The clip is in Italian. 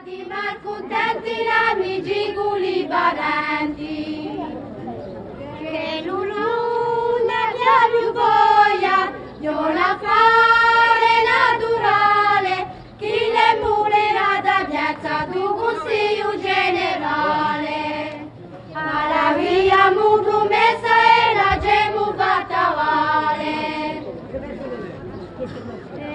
Di malcontenti amici gulibarenti, che l'una mia più voglia, io la fare naturale, chi le murerà da piazza tu consiglio generale, alla via mu promessa e la gemu battavale.